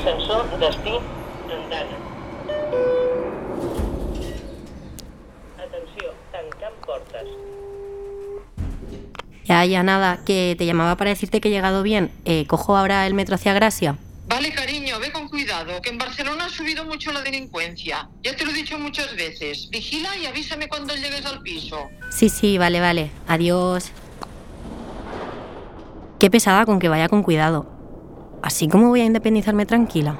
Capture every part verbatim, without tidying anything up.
Ascensor destí andana. Atenció, tancant portes. Ya, ya nada, que te llamaba para decirte que he llegado bien. Eh, ¿Cojo ahora el metro hacia Gracia? Vale, cariño, ve con cuidado, que en Barcelona ha subido mucho la delincuencia. Ya te lo he dicho muchas veces. Vigila y avísame cuando llegues al piso. Sí, sí, vale, vale. Adiós. Qué pesada con que vaya con cuidado. ¿Así como voy a independizarme tranquila?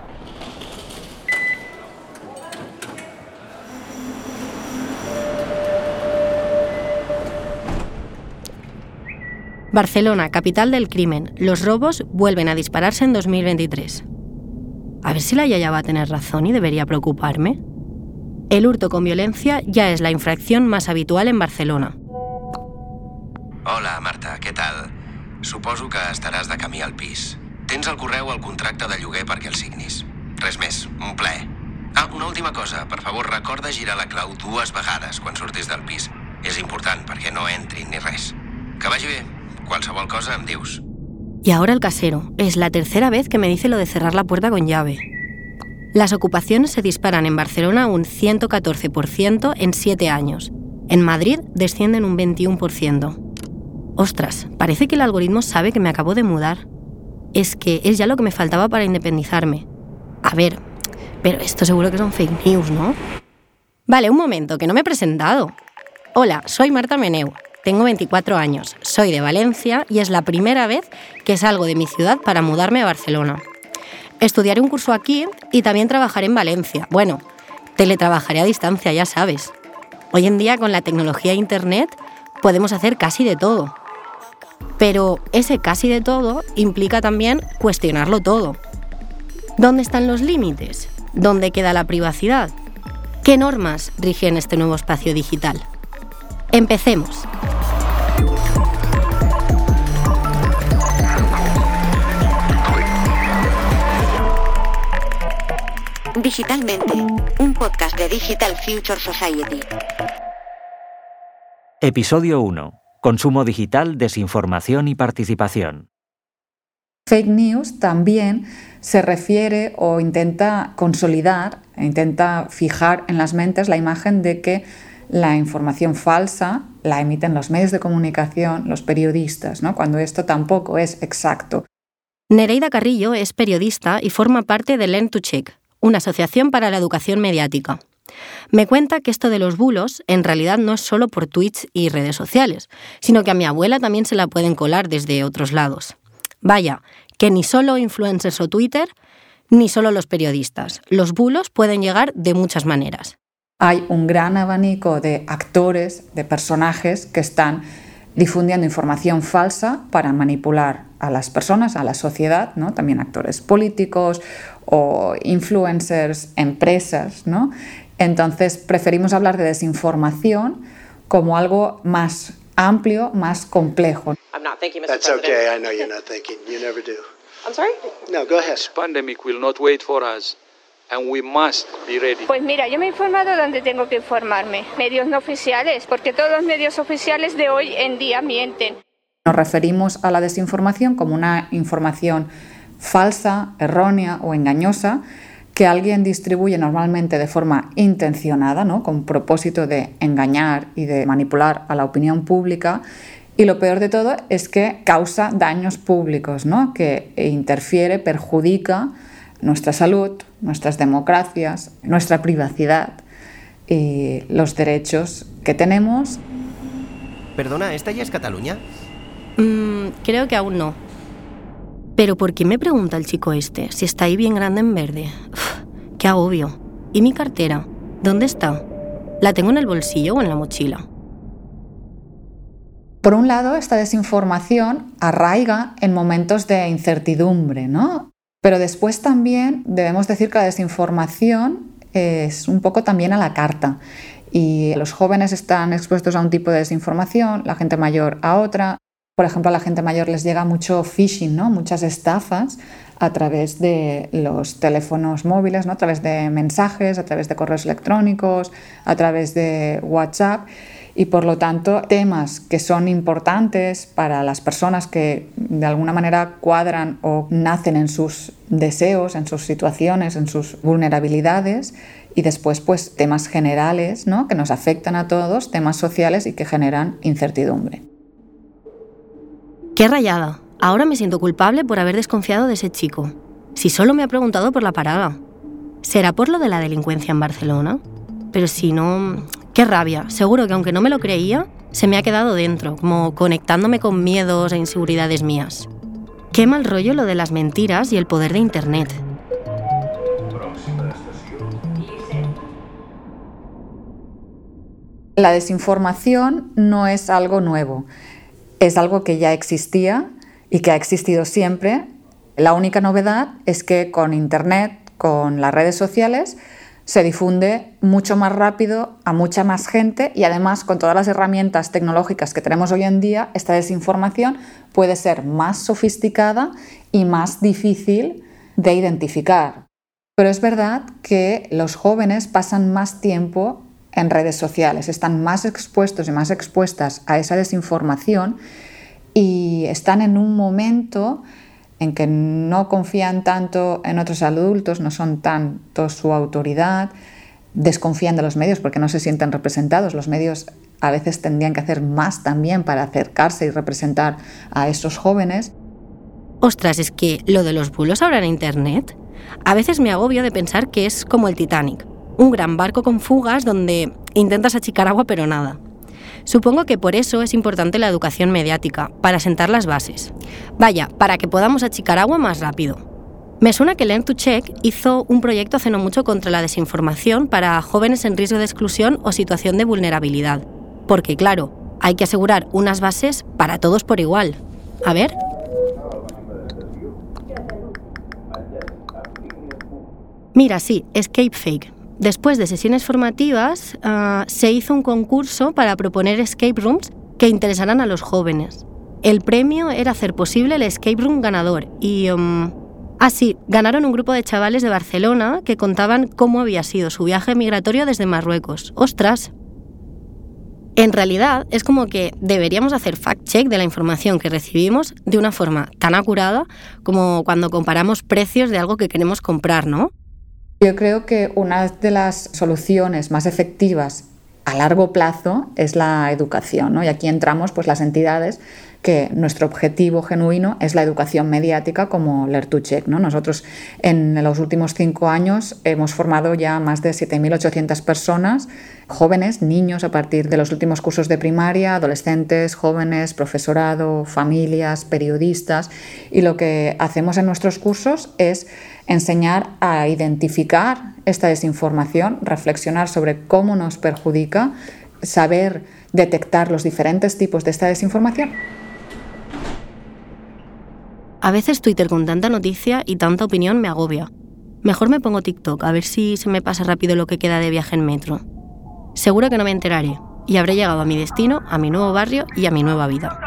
Barcelona, capital del crimen. Los robos vuelven a dispararse en dos mil veintitrés. A ver si la Yaya va a tener razón y debería preocuparme. El hurto con violencia ya es la infracción más habitual en Barcelona. Hola, Marta, què tal? Suposo que estaràs de camí al pis. Tens al correu el contracte de lloguer perquè el signis. Res més, un plaer. Ah, una última cosa. Per favor, recorda girar la clau dues vegades quan surtis del pis. És important perquè no entrin ni res. Que vagi bé. Qualsevol cosa em dius. Y ahora el casero. Es la tercera vez que me dice lo de cerrar la puerta con llave. Las ocupaciones se disparan en Barcelona un ciento catorce por ciento en siete años. En Madrid descienden un veintiuno por ciento. Ostras, parece que el algoritmo sabe que me acabo de mudar. Es que es ya lo que me faltaba para independizarme. A ver, pero esto seguro que son fake news, ¿no? Vale, un momento, que no me he presentado. Hola, soy Marta Meneu. Tengo veinticuatro años, soy de Valencia y es la primera vez que salgo de mi ciudad para mudarme a Barcelona. Estudiaré un curso aquí y también trabajaré en Valencia. Bueno, teletrabajaré a distancia, ya sabes. Hoy en día con la tecnología e internet podemos hacer casi de todo. Pero ese casi de todo implica también cuestionarlo todo. ¿Dónde están los límites? ¿Dónde queda la privacidad? ¿Qué normas rigen este nuevo espacio digital? Empecemos. Digitalmente, un podcast de Digital Future Society. Episodio uno. Consumo digital, desinformación y participación. Fake news también se refiere o intenta consolidar, intenta fijar en las mentes la imagen de que la información falsa la emiten los medios de comunicación, los periodistas, ¿no? Cuando esto tampoco es exacto. Nereida Carrillo es periodista y forma parte de Learn to Check, una asociación para la educación mediática. Me cuenta que esto de los bulos en realidad no es solo por tweets y redes sociales, sino que a mi abuela también se la pueden colar desde otros lados. Vaya, que ni solo influencers o Twitter, ni solo los periodistas. Los bulos pueden llegar de muchas maneras. Hay un gran abanico de actores, de personajes que están difundiendo información falsa para manipular a las personas, a la sociedad, ¿no? También actores políticos o influencers, empresas, ¿no? Entonces preferimos hablar de desinformación como algo más amplio, más complejo. I'm not thinking, Mister That's President. okay, I know you're not thinking. You never do. I'm sorry? No, go ahead. This pandemic will not wait for us, and we must be ready. Pues mira, yo me he informado donde tengo que informarme. Medios no oficiales, porque todos los medios oficiales de hoy en día mienten. Nos referimos a la desinformación como una información falsa, errónea o engañosa que alguien distribuye normalmente de forma intencionada, ¿no? Con propósito de engañar y de manipular a la opinión pública. Y lo peor de todo es que causa daños públicos, ¿no? Que interfiere, perjudica nuestra salud, nuestras democracias, nuestra privacidad y los derechos que tenemos. Perdona, ¿esta ya es Cataluña? Mm, creo que aún no. Pero ¿por qué me pregunta el chico este si está ahí bien grande en verde? Uf, qué agobio. ¿Y mi cartera? ¿Dónde está? ¿La tengo en el bolsillo o en la mochila? Por un lado, esta desinformación arraiga en momentos de incertidumbre, ¿no? Pero después también debemos decir que la desinformación es un poco también a la carta. Y los jóvenes están expuestos a un tipo de desinformación, la gente mayor a otra. Por ejemplo, a la gente mayor les llega mucho phishing, ¿no? Muchas estafas a través de los teléfonos móviles, ¿no? A través de mensajes, a través de correos electrónicos, a través de WhatsApp. Y por lo tanto, temas que son importantes para las personas que de alguna manera cuadran o nacen en sus deseos, en sus situaciones, en sus vulnerabilidades, y después pues temas generales, ¿no?, que nos afectan a todos, temas sociales y que generan incertidumbre. ¡Qué rayada! Ahora me siento culpable por haber desconfiado de ese chico. Si solo me ha preguntado por la parada. ¿Será por lo de la delincuencia en Barcelona? Pero si no... ¡Qué rabia! Seguro que aunque no me lo creía, se me ha quedado dentro, como conectándome con miedos e inseguridades mías. Qué mal rollo lo de las mentiras y el poder de Internet. La desinformación no es algo nuevo, es algo que ya existía y que ha existido siempre. La única novedad es que con Internet, con las redes sociales, se difunde mucho más rápido a mucha más gente, y además con todas las herramientas tecnológicas que tenemos hoy en día, esta desinformación puede ser más sofisticada y más difícil de identificar. Pero es verdad que los jóvenes pasan más tiempo en redes sociales, están más expuestos y más expuestas a esa desinformación, y están en un momento en que no confían tanto en otros adultos, no son tanto su autoridad, desconfían de los medios porque no se sienten representados. Los medios a veces tendrían que hacer más también para acercarse y representar a esos jóvenes. Ostras, es que lo de los bulos ahora en Internet, a veces me agobio de pensar que es como el Titanic, un gran barco con fugas donde intentas achicar agua pero nada. Supongo que por eso es importante la educación mediática, para sentar las bases. Vaya, para que podamos achicar agua más rápido. Me suena que Learn to Check hizo un proyecto hace no mucho contra la desinformación para jóvenes en riesgo de exclusión o situación de vulnerabilidad. Porque, claro, hay que asegurar unas bases para todos por igual. A ver... Mira, sí, Escape Fake. Después de sesiones formativas, uh, se hizo un concurso para proponer escape rooms que interesaran a los jóvenes. El premio era hacer posible el escape room ganador y... Um, ah, sí, ganaron un grupo de chavales de Barcelona que contaban cómo había sido su viaje migratorio desde Marruecos. ¡Ostras! En realidad, es como que deberíamos hacer fact-check de la información que recibimos de una forma tan acurada como cuando comparamos precios de algo que queremos comprar, ¿no? Yo creo que una de las soluciones más efectivas a largo plazo es la educación, ¿no? Y aquí entramos pues las entidades que nuestro objetivo genuino es la educación mediática como Learn to Check, ¿no? Nosotros en los últimos cinco años hemos formado ya más de siete mil ochocientas personas, jóvenes, niños a partir de los últimos cursos de primaria, adolescentes, jóvenes, profesorado, familias, periodistas, y lo que hacemos en nuestros cursos es enseñar a identificar esta desinformación, reflexionar sobre cómo nos perjudica, saber detectar los diferentes tipos de esta desinformación. A veces Twitter con tanta noticia y tanta opinión me agobia. Mejor me pongo TikTok, a ver si se me pasa rápido lo que queda de viaje en metro. Seguro que no me enteraré y habré llegado a mi destino, a mi nuevo barrio y a mi nueva vida.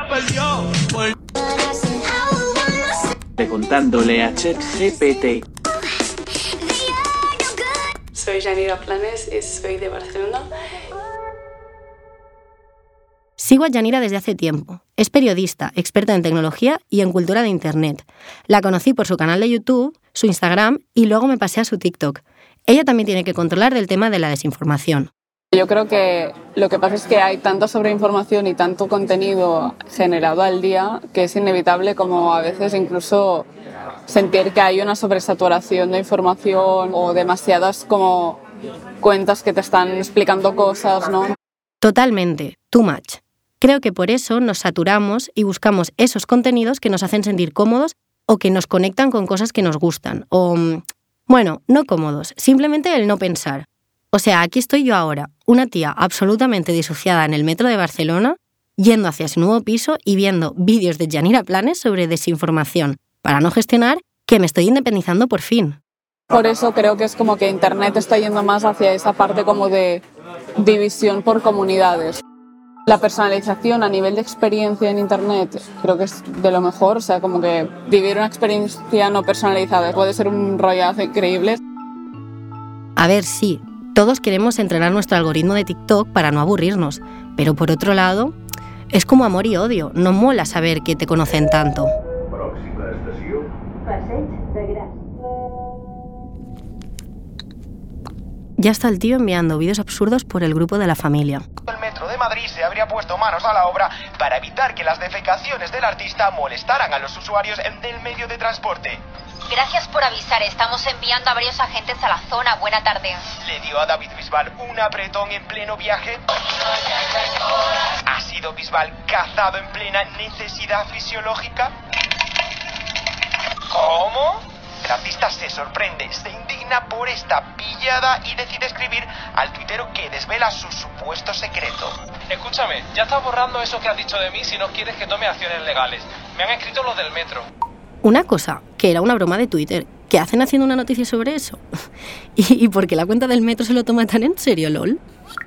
Preguntándole a ChatGPT. Soy Yanira Planes y soy de Barcelona. Sigo a Yanira desde hace tiempo. Es periodista, experta en tecnología y en cultura de Internet. La conocí por su canal de YouTube, su Instagram y luego me pasé a su TikTok. Ella también tiene que controlar del tema de la desinformación. Yo creo que lo que pasa es que hay tanta sobreinformación y tanto contenido generado al día que es inevitable como a veces incluso sentir que hay una sobresaturación de información o demasiadas como cuentas que te están explicando cosas, ¿no? Totalmente, too much. Creo que por eso nos saturamos y buscamos esos contenidos que nos hacen sentir cómodos o que nos conectan con cosas que nos gustan. O, bueno, no cómodos, simplemente el no pensar. O sea, aquí estoy yo ahora, una tía absolutamente disociada en el metro de Barcelona, yendo hacia su nuevo piso y viendo vídeos de Yanira Planes sobre desinformación, para no gestionar que me estoy independizando por fin. Por eso creo que es como que Internet está yendo más hacia esa parte como de división por comunidades. La personalización a nivel de experiencia en Internet creo que es de lo mejor, o sea, como que vivir una experiencia no personalizada puede ser un rollazo increíble. A ver, sí, todos queremos entrenar nuestro algoritmo de TikTok para no aburrirnos, pero por otro lado, es como amor y odio, no mola saber que te conocen tanto. Ya está el tío enviando vídeos absurdos por el grupo de la familia. El metro de Madrid se habría puesto manos a la obra para evitar que las defecaciones del artista molestaran a los usuarios del medio de transporte. Gracias por avisar, estamos enviando a varios agentes a la zona. Buena tarde. ¿Le dio a David Bisbal un apretón en pleno viaje? ¿Ha sido Bisbal cazado en plena necesidad fisiológica? ¿Cómo? El artista se sorprende, se indigna por esta pillada y decide escribir al tuitero que desvela su supuesto secreto. Escúchame, ya estás borrando eso que has dicho de mí si no quieres que tome acciones legales. Me han escrito los del metro. Una cosa, que era una broma de Twitter. ¿Qué hacen haciendo una noticia sobre eso? ¿Y, y por qué la cuenta del metro se lo toma tan en serio, lol?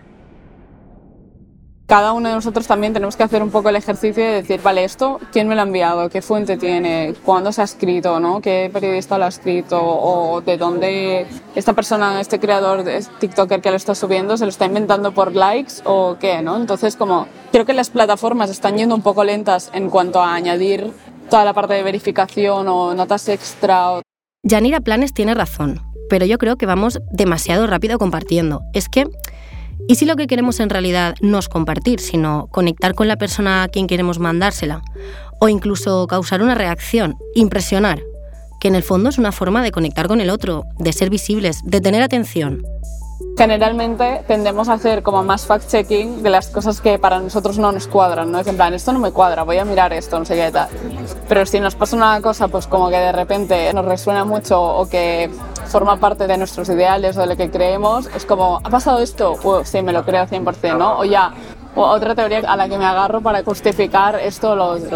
Cada uno de nosotros también tenemos que hacer un poco el ejercicio de decir, vale, esto, ¿quién me lo ha enviado? ¿Qué fuente tiene? ¿Cuándo se ha escrito? ¿No? ¿Qué periodista lo ha escrito? ¿O de dónde esta persona, este creador, de TikToker que lo está subiendo, se lo está inventando por likes o qué? ¿No? Entonces, como creo que las plataformas están yendo un poco lentas en cuanto a añadir toda la parte de verificación o notas extra. O... Yanira Planes tiene razón, pero yo creo que vamos demasiado rápido compartiendo. Es que, ¿y si lo que queremos en realidad no es compartir, sino conectar con la persona a quien queremos mandársela? O incluso causar una reacción, impresionar, que en el fondo es una forma de conectar con el otro, de ser visibles, de tener atención. Generalmente tendemos a hacer como más fact-checking de las cosas que para nosotros no nos cuadran, ¿no? Es en plan, esto no me cuadra, voy a mirar esto, no sé qué tal. Pero si nos pasa una cosa, pues como que de repente nos resuena mucho o que forma parte de nuestros ideales o de lo que creemos, es como, ¿ha pasado esto? Uh, sí, me lo creo cien por ciento, ¿no? O ya, o otra teoría a la que me agarro para justificar esto o lo otro.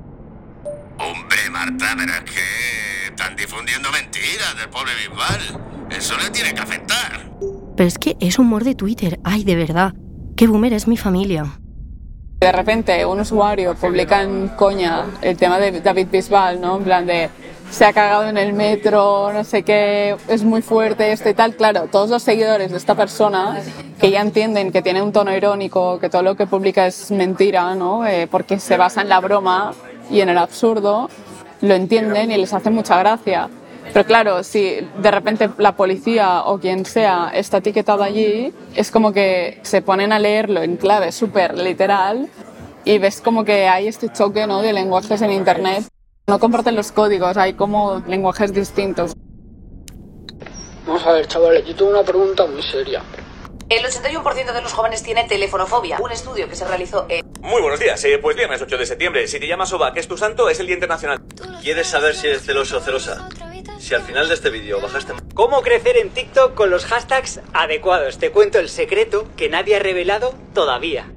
Hombre, Marta, pero es que están difundiendo mentiras del pobre Bisbal. Eso le tiene que afectar. Pero es que es humor de Twitter. Ay, de verdad. Qué boomer es mi familia. De repente un usuario publica en coña el tema de David Bisbal, ¿no? En plan de se ha cagado en el metro, no sé qué, es muy fuerte esto y tal. Claro, todos los seguidores de esta persona que ya entienden que tiene un tono irónico, que todo lo que publica es mentira, ¿no? Eh, porque se basa en la broma y en el absurdo, lo entienden y les hace mucha gracia. Pero claro, si de repente la policía o quien sea está etiquetado allí, es como que se ponen a leerlo en clave súper literal y ves como que hay este choque, ¿no?, de lenguajes en Internet. No comparten los códigos, hay como lenguajes distintos. Vamos a ver, chavales, yo tengo una pregunta muy seria. El ochenta y uno por ciento de los jóvenes tiene telefonofobia. Un estudio que se realizó en... Muy buenos días, eh, pues viernes ocho de septiembre. Si te llamas Oba, que es tu santo, es el Día Internacional. ¿Quieres saber si eres celoso o celosa? Si al final de este vídeo bajaste... ¿Cómo crecer en TikTok con los hashtags adecuados? Te cuento el secreto que nadie ha revelado todavía.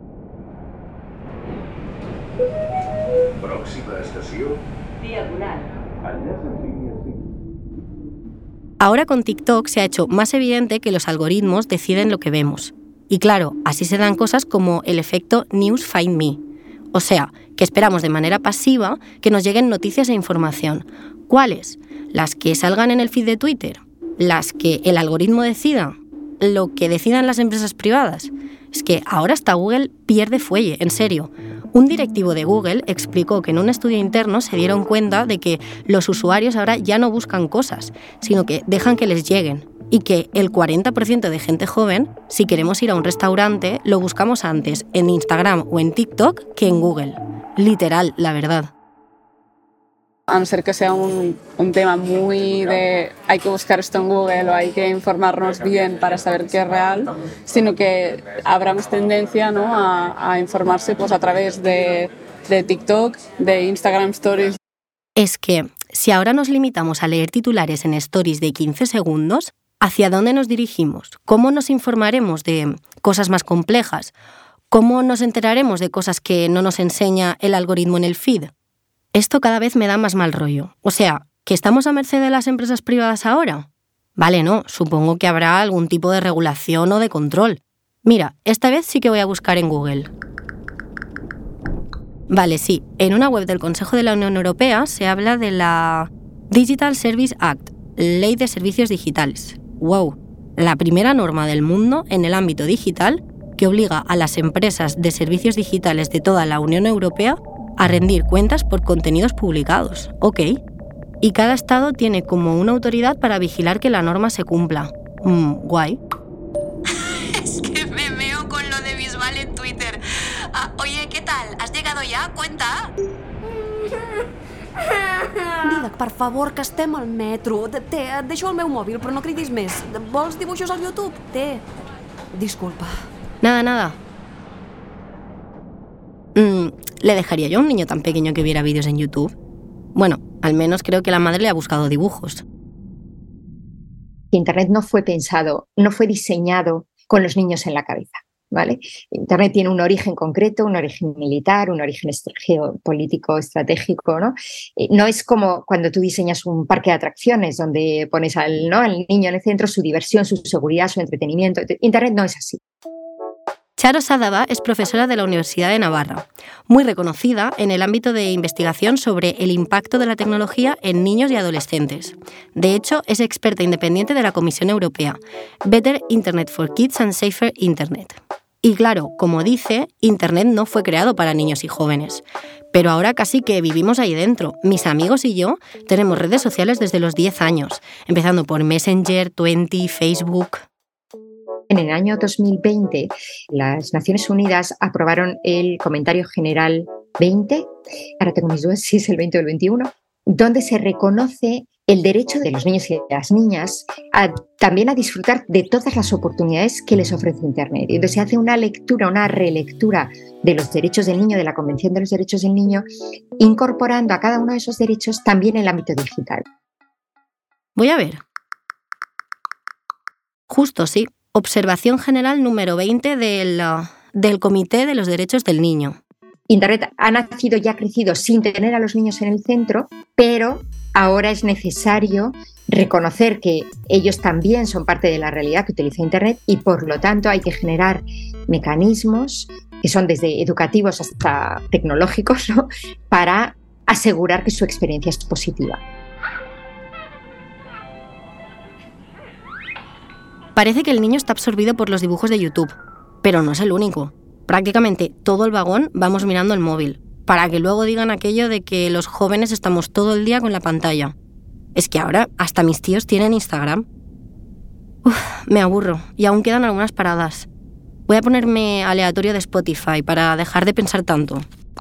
Próxima estación... Diagonal. Ahora con TikTok se ha hecho más evidente que los algoritmos deciden lo que vemos. Y claro, así se dan cosas como el efecto News Find Me. O sea, que esperamos de manera pasiva que nos lleguen noticias e información. ¿Cuáles? ¿Las que salgan en el feed de Twitter? ¿Las que el algoritmo decida? ¿Lo que decidan las empresas privadas? Es que ahora hasta Google pierde fuelle, en serio. Un directivo de Google explicó que en un estudio interno se dieron cuenta de que los usuarios ahora ya no buscan cosas, sino que dejan que les lleguen. Y que el cuarenta por ciento de gente joven, si queremos ir a un restaurante, lo buscamos antes en Instagram o en TikTok que en Google. Literal, la verdad. A no ser que sea un, un tema muy de hay que buscar esto en Google o hay que informarnos bien para saber qué es real, sino que habrá más tendencia, ¿no?, a, a informarse pues, a través de, de TikTok, de Instagram Stories. Es que si ahora nos limitamos a leer titulares en stories de quince segundos, ¿hacia dónde nos dirigimos? ¿Cómo nos informaremos de cosas más complejas? ¿Cómo nos enteraremos de cosas que no nos enseña el algoritmo en el feed? Esto cada vez me da más mal rollo. O sea, ¿que estamos a merced de las empresas privadas ahora? Vale, no, supongo que habrá algún tipo de regulación o de control. Mira, esta vez sí que voy a buscar en Google. Vale, sí, en una web del Consejo de la Unión Europea se habla de la Digital Service Act, Ley de Servicios Digitales. ¡Wow! La primera norma del mundo en el ámbito digital que obliga a las empresas de servicios digitales de toda la Unión Europea a rendir cuentas por contenidos publicados. Ok. Y cada estado tiene como una autoridad para vigilar que la norma se cumpla. Mm, guay. ja, cuenta! Didac, per favor, que estem al metro. Té, et deixo el meu mòbil, però no cridis més. Vols dibuixos al YouTube? Té. Disculpa. Nada, nada. Mm, ¿Le dejaría yo a un niño tan pequeño que viera vídeos en YouTube? Bueno, al menos creo que la madre le ha buscado dibujos. Internet no fue pensado, no fue diseñado con los niños en la cabeza, ¿vale? Internet tiene un origen concreto, un origen militar, un origen geopolítico, estratégico, ¿no? No es como cuando tú diseñas un parque de atracciones donde pones al, ¿no?, al niño en el centro, su diversión, su seguridad, su entretenimiento. Internet no es así. Charo Sadaba es profesora de la Universidad de Navarra, muy reconocida en el ámbito de investigación sobre el impacto de la tecnología en niños y adolescentes. De hecho, es experta independiente de la Comisión Europea, Better Internet for Kids and Safer Internet. Y claro, como dice, Internet no fue creado para niños y jóvenes. Pero ahora casi que vivimos ahí dentro. Mis amigos y yo tenemos redes sociales desde los diez años, empezando por Messenger, Twenty, Facebook. En el año dos mil veinte, las Naciones Unidas aprobaron el Comentario General veinte, ahora tengo mis dudas si es el veinte o el veintiuno, donde se reconoce el derecho de los niños y de las niñas a, también a disfrutar de todas las oportunidades que les ofrece Internet. Y entonces se hace una lectura, una relectura de los derechos del niño, de la Convención de los Derechos del Niño, incorporando a cada uno de esos derechos también el ámbito digital. Voy a ver. Justo, sí. Observación general número veinte del, uh, del Comité de los Derechos del Niño. Internet ha nacido y ha crecido sin tener a los niños en el centro, pero ahora es necesario reconocer que ellos también son parte de la realidad que utiliza Internet y por lo tanto hay que generar mecanismos que son desde educativos hasta tecnológicos, ¿no?, para asegurar que su experiencia es positiva. Parece que el niño está absorbido por los dibujos de YouTube, pero no es el único. Prácticamente todo el vagón vamos mirando el móvil, para que luego digan aquello de que los jóvenes estamos todo el día con la pantalla. Es que ahora hasta mis tíos tienen Instagram. Uf, me aburro y aún quedan algunas paradas. Voy a ponerme aleatorio de Spotify para dejar de pensar tanto.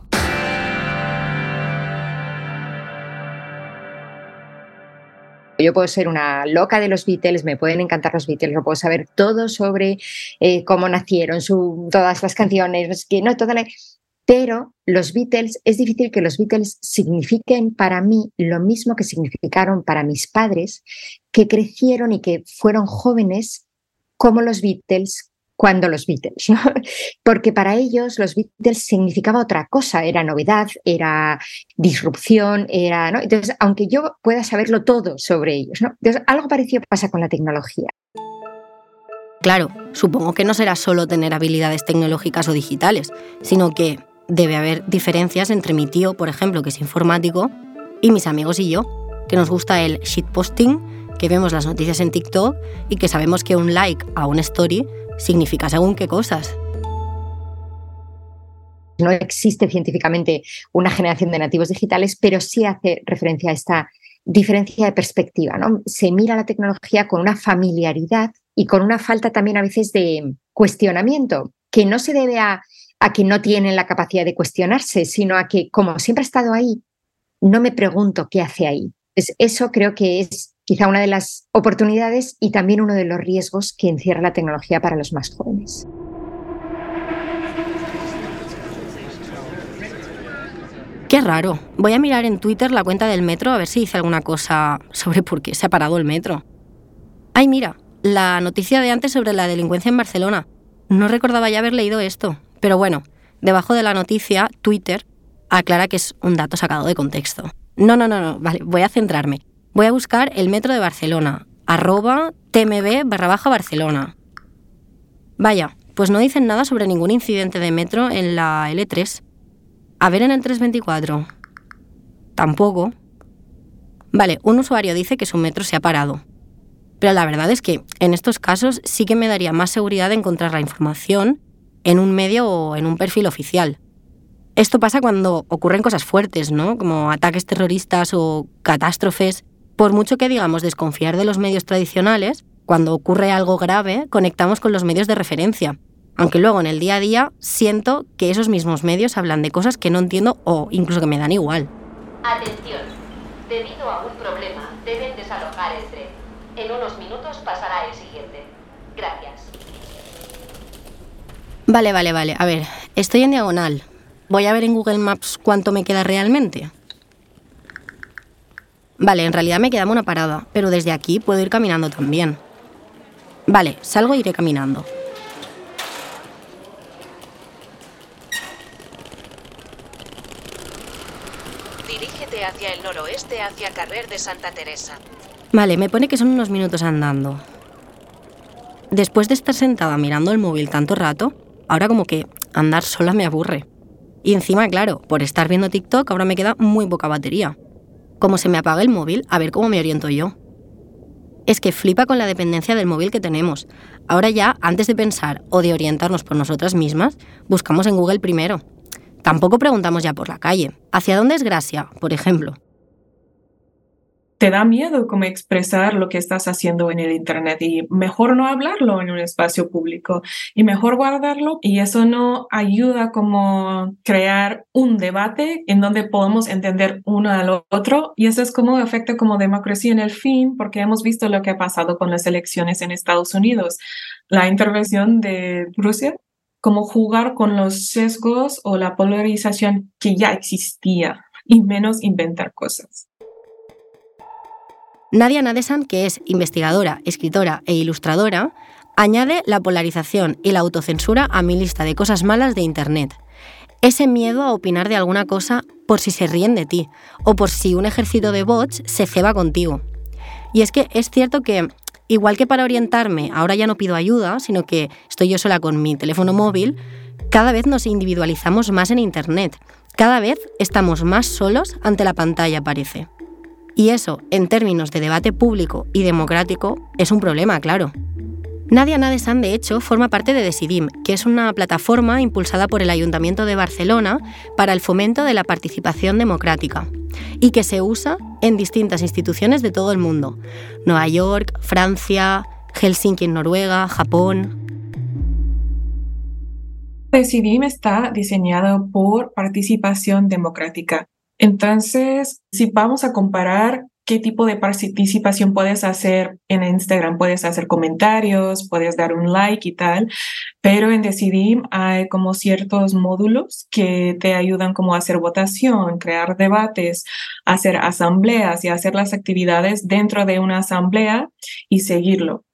Yo puedo ser una loca de los Beatles, me pueden encantar los Beatles, lo puedo saber todo sobre eh, cómo nacieron, su, todas las canciones, que no toda la... pero los Beatles, es difícil que los Beatles signifiquen para mí lo mismo que significaron para mis padres, que crecieron y que fueron jóvenes como los Beatles cuando los Beatles, ¿no? Porque para ellos los Beatles significaba otra cosa, era novedad, era disrupción, era, ¿no? Entonces, aunque yo pueda saberlo todo sobre ellos, ¿no? Entonces, algo parecido pasa con la tecnología. Claro, supongo que no será solo tener habilidades tecnológicas o digitales, sino que debe haber diferencias entre mi tío, por ejemplo, que es informático, y mis amigos y yo, que nos gusta el shitposting, que vemos las noticias en TikTok y que sabemos que un like a una story significa según qué cosas. No existe científicamente una generación de nativos digitales, pero sí hace referencia a esta diferencia de perspectiva, ¿no? Se mira la tecnología con una familiaridad y con una falta también a veces de cuestionamiento, que no se debe a, a que no tienen la capacidad de cuestionarse, sino a que, como siempre ha estado ahí, no me pregunto qué hace ahí. Es, eso creo que es quizá una de las oportunidades y también uno de los riesgos que encierra la tecnología para los más jóvenes. Qué raro. Voy a mirar en Twitter la cuenta del metro a ver si dice alguna cosa sobre por qué se ha parado el metro. Ay, mira, la noticia de antes sobre la delincuencia en Barcelona. No recordaba ya haber leído esto, pero bueno, debajo de la noticia, Twitter aclara que es un dato sacado de contexto. No, no, no, no, vale, voy a centrarme. Voy a buscar el metro de Barcelona, arroba tmb barra baja Barcelona. Vaya, pues no dicen nada sobre ningún incidente de metro en la ele tres. A ver en el trescientos veinticuatro. Tampoco. Vale, un usuario dice que su metro se ha parado. Pero la verdad es que en estos casos sí que me daría más seguridad de encontrar la información en un medio o en un perfil oficial. Esto pasa cuando ocurren cosas fuertes, ¿no? Como ataques terroristas o catástrofes. Por mucho que digamos desconfiar de los medios tradicionales, cuando ocurre algo grave, conectamos con los medios de referencia. Aunque luego en el día a día siento que esos mismos medios hablan de cosas que no entiendo o incluso que me dan igual. Atención, debido a un problema deben desalojar el tren. En unos minutos pasará el siguiente. Gracias. Vale, vale, vale. A ver, estoy en diagonal. Voy a ver en Google Maps cuánto me queda realmente. Vale, en realidad me queda una parada, pero desde aquí puedo ir caminando también. Vale, salgo e iré caminando. Dirígete hacia el noroeste, hacia Carrer de Santa Teresa. Vale, me pone que son unos minutos andando. Después de estar sentada mirando el móvil tanto rato, ahora como que andar sola me aburre. Y encima, claro, por estar viendo TikTok ahora me queda muy poca batería. Como se me apaga el móvil, a ver cómo me oriento yo. Es que flipa con la dependencia del móvil que tenemos. Ahora ya, antes de pensar o de orientarnos por nosotras mismas, buscamos en Google primero. Tampoco preguntamos ya por la calle. ¿Hacia dónde es Gracia, por ejemplo? Te da miedo como expresar lo que estás haciendo en el internet y mejor no hablarlo en un espacio público y mejor guardarlo, y eso no ayuda como crear un debate en donde podemos entender uno al otro, y eso es como afecta como democracia en el fin, porque hemos visto lo que ha pasado con las elecciones en Estados Unidos, la intervención de Rusia, como jugar con los sesgos o la polarización que ya existía y menos inventar cosas. Nadia Nadesan, que es investigadora, escritora e ilustradora, añade la polarización y la autocensura a mi lista de cosas malas de Internet. Ese miedo a opinar de alguna cosa por si se ríen de ti o por si un ejército de bots se ceba contigo. Y es que es cierto que, igual que para orientarme ahora ya no pido ayuda, sino que estoy yo sola con mi teléfono móvil, cada vez nos individualizamos más en Internet. Cada vez estamos más solos ante la pantalla, parece. Y eso, en términos de debate público y democrático, es un problema, claro. Nadia Nadesan, de hecho, forma parte de Decidim, que es una plataforma impulsada por el Ayuntamiento de Barcelona para el fomento de la participación democrática y que se usa en distintas instituciones de todo el mundo. Nueva York, Francia, Helsinki en Noruega, Japón. Decidim está diseñado por participación democrática. Entonces, si vamos a comparar qué tipo de participación puedes hacer en Instagram, puedes hacer comentarios, puedes dar un like y tal, pero en Decidim hay como ciertos módulos que te ayudan como a hacer votación, crear debates, hacer asambleas y hacer las actividades dentro de una asamblea y seguirlo.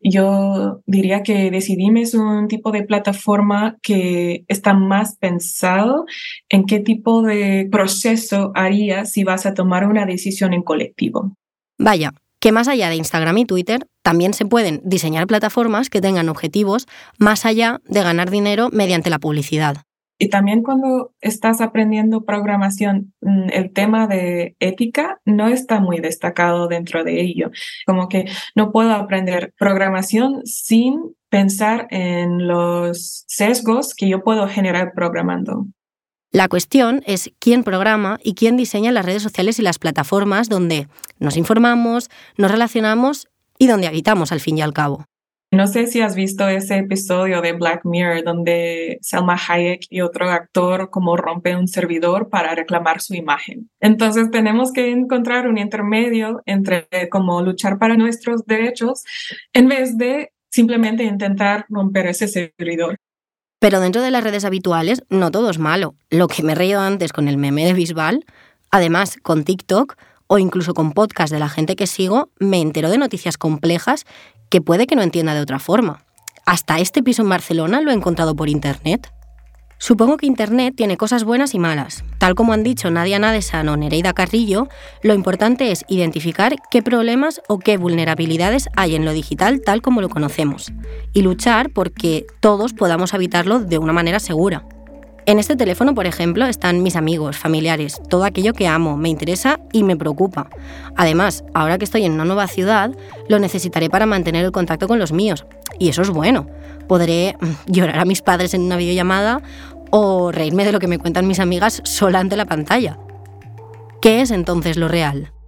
Yo diría que Decidim es un tipo de plataforma que está más pensado en qué tipo de proceso harías si vas a tomar una decisión en colectivo. Vaya, que más allá de Instagram y Twitter, también se pueden diseñar plataformas que tengan objetivos más allá de ganar dinero mediante la publicidad. Y también cuando estás aprendiendo programación, el tema de ética no está muy destacado dentro de ello. Como que no puedo aprender programación sin pensar en los sesgos que yo puedo generar programando. La cuestión es quién programa y quién diseña las redes sociales y las plataformas donde nos informamos, nos relacionamos y donde habitamos al fin y al cabo. No sé si has visto ese episodio de Black Mirror donde Salma Hayek y otro actor como rompen un servidor para reclamar su imagen. Entonces tenemos que encontrar un intermedio entre como luchar para nuestros derechos en vez de simplemente intentar romper ese servidor. Pero dentro de las redes habituales no todo es malo. Lo que me he reído antes con el meme de Bisbal, además con TikTok o incluso con podcast de la gente que sigo, me entero de noticias complejas que puede que no entienda de otra forma. Hasta este piso en Barcelona lo he encontrado por Internet. Supongo que Internet tiene cosas buenas y malas. Tal como han dicho Nadia Nadesan o Nereida Carrillo, lo importante es identificar qué problemas o qué vulnerabilidades hay en lo digital tal como lo conocemos y luchar porque todos podamos habitarlo de una manera segura. En este teléfono, por ejemplo, están mis amigos, familiares, todo aquello que amo, me interesa y me preocupa. Además, ahora que estoy en una nueva ciudad, lo necesitaré para mantener el contacto con los míos. Y eso es bueno. Podré llorar a mis padres en una videollamada o reírme de lo que me cuentan mis amigas sola ante la pantalla. ¿Qué es entonces lo real?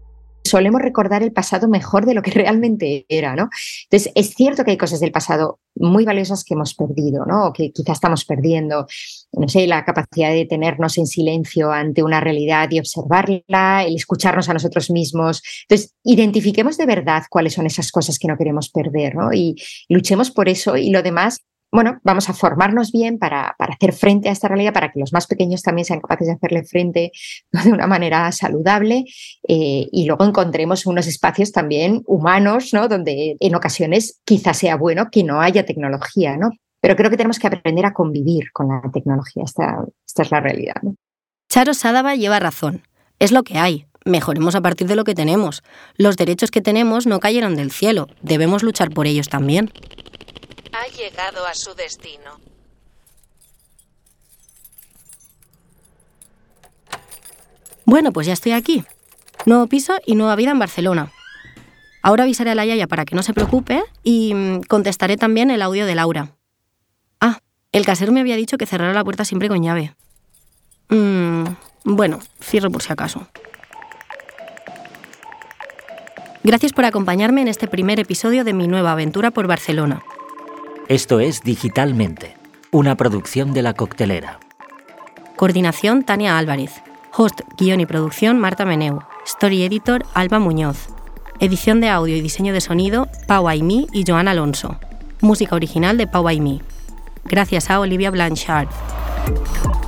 solemos recordar el pasado mejor de lo que realmente era, ¿no? Entonces, es cierto que hay cosas del pasado muy valiosas que hemos perdido, ¿no? O que quizás estamos perdiendo, no sé, la capacidad de detenernos en silencio ante una realidad y observarla, el escucharnos a nosotros mismos. Entonces, identifiquemos de verdad cuáles son esas cosas que no queremos perder, ¿no? Y luchemos por eso, y lo demás, bueno, vamos a formarnos bien para, para hacer frente a esta realidad, para que los más pequeños también sean capaces de hacerle frente de una manera saludable, eh, y luego encontremos unos espacios también humanos, ¿no? Donde en ocasiones quizás sea bueno que no haya tecnología, ¿no? Pero creo que tenemos que aprender a convivir con la tecnología. Esta, esta es la realidad, ¿no? Charo Sadaba lleva razón. Es lo que hay. Mejoremos a partir de lo que tenemos. Los derechos que tenemos no cayeron del cielo. Debemos luchar por ellos también. Ha llegado a su destino. Bueno, pues ya estoy aquí. Nuevo piso y nueva vida en Barcelona. Ahora avisaré a la Yaya para que no se preocupe y contestaré también el audio de Laura. Ah, el casero me había dicho que cerrara la puerta siempre con llave. Mm, bueno, cierro por si acaso. Gracias por acompañarme en este primer episodio de mi nueva aventura por Barcelona. Esto es Digitalmente, una producción de La Coctelera. Coordinación Tania Álvarez. Host, guión y producción Marta Meneu. Story Editor Alba Muñoz. Edición de audio y diseño de sonido Pau Aimí y Joan Alonso. Música original de Pau Aimí. Gracias a Olivia Blanchard.